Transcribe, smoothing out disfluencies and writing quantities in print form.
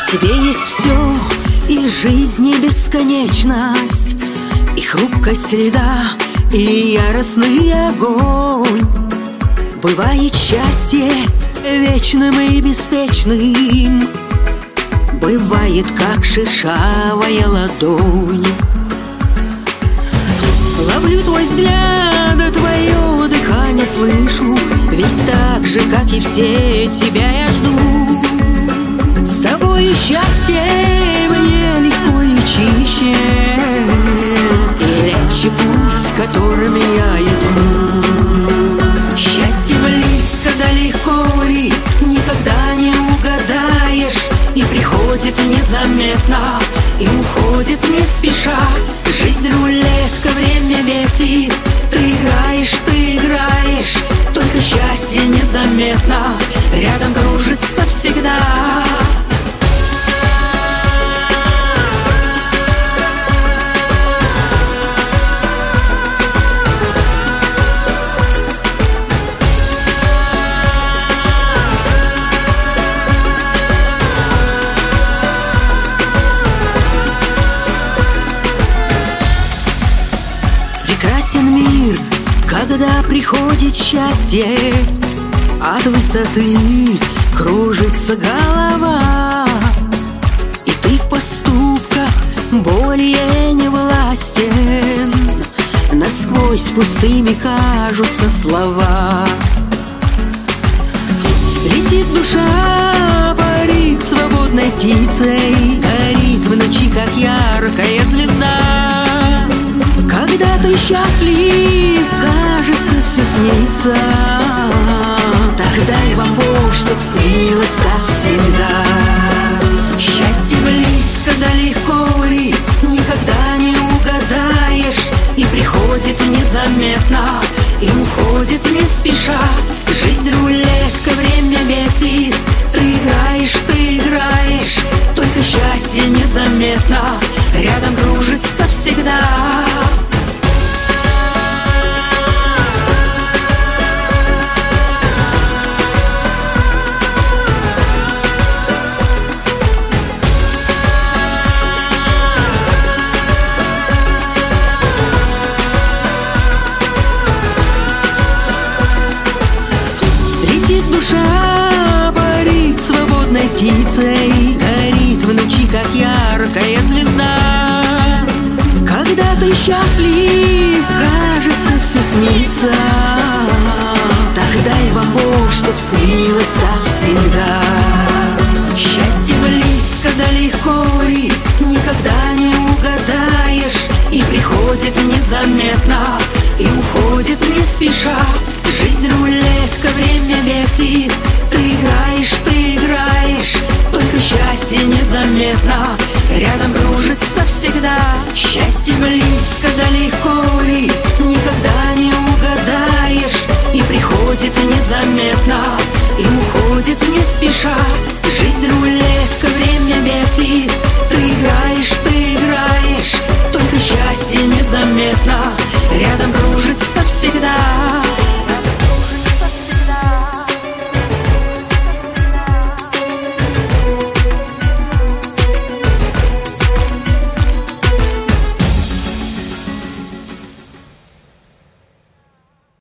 В тебе есть все, и жизнь, и бесконечность, и хрупкость льда, и яростный огонь. Бывает счастье вечным и беспечным, бывает, как шершавая ладонь. Ловлю твой взгляд, твое дыхание слышу, ведь так же, как и все, тебя я жду. С тобой счастье мне легко и чище, и легче путь, которым я иду. Счастье близко, далеко ли, никогда не угадаешь, и приходит незаметно, и уходит не спеша. Жизнь рулетка, время вертит, ты играешь, только счастье незаметно рядом кружится всегда. Прекрасен мир, когда приходит счастье, от высоты кружится голова, и ты в поступках более не властен, насквозь пустыми кажутся слова. Летит душа, парит свободной птицей, горит в ночи, как яркая звезда. Когда ты счастлив, кажется, все снится, тогда и вам Бог, чтоб снилось так всегда. Счастье близко, далеко ли, никогда не угадаешь, и приходит незаметно, и уходит не спеша. Жизнь рулетка, время вертит, ты играешь, только счастье незаметно рядом кружится всегда. Летит душа, парит свободной птицей, горит в ночи, как яркая звезда. Когда ты счастлив, кажется, все снится, тогда и вам Бог, чтоб снилось так всегда. Счастье близко, далеко ли, никогда не угадаешь, и приходит незаметно, и уходит не спеша. Жизнь рулетка, время вертит, ты играешь, только счастье незаметно рядом кружится всегда. Счастье близко, далеко ли, никогда не угадаешь, и приходит незаметно, и уходит не спеша. Жизнь рулетка, время вертит, ты играешь, только счастье незаметно рядом кружится всегда.